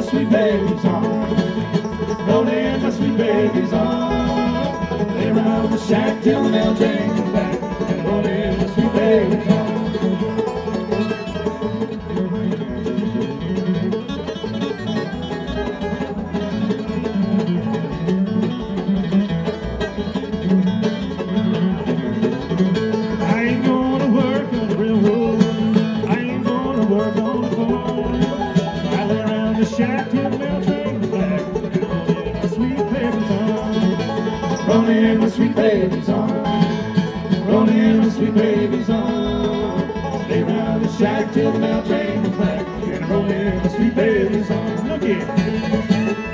sweet baby's arms. Roll in my sweet baby's arms. Lay around the shack till the mail train comes back. And roll in my sweet baby's arms. Shack till the mail train comes back. And roll in my sweet baby's arms. Roll in my sweet baby's arms. Roll in my sweet baby's arms. Lay around the shack till the mail train comes back. And roll in my sweet baby's arms. Look here.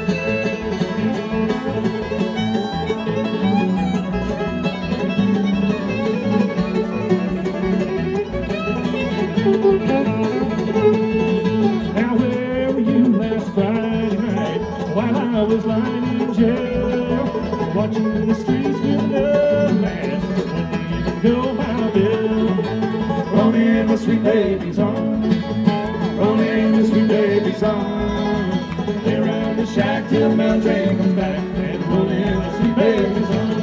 While I was lying in jail, watching the streets with no man, wouldn't even go my bill. Roll in my sweet baby's arms. Roll in my sweet baby's arms. Lay around the shack till the mail train comes back. And roll in my sweet baby's arms.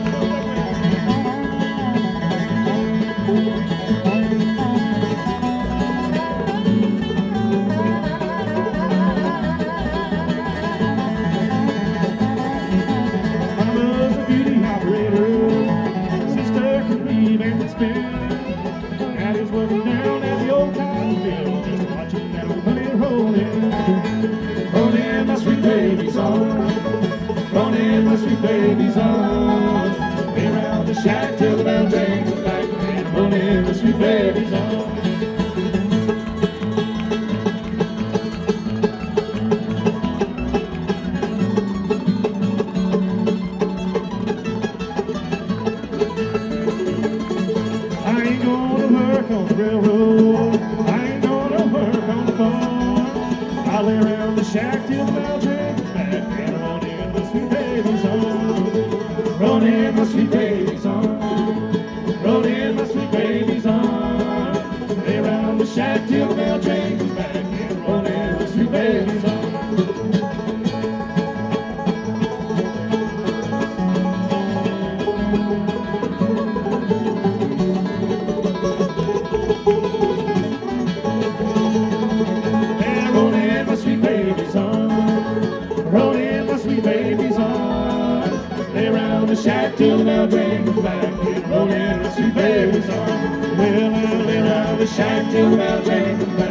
Daddy's working down at the old cotton field, just watching that old money roll in. Roll in my sweet baby's arms. Roll in my sweet baby's arms. Lay around the shack till the bell train comes back. And roll in my sweet baby's arms. On the railroad, I ain't gonna work on the farm. I'll lay around the shack till the bell train comes back. And roll in my sweet baby's arms. Roll in my sweet baby's arms. Roll in my sweet baby's arms. Lay around the shack till the bell train comes back. And roll in my sweet baby's arms. Roll in my sweet baby's arms. Lay around the shack till the mail train comes back. And roll in my sweet baby's arms. Well, I lay around the shack till the mail train comes back.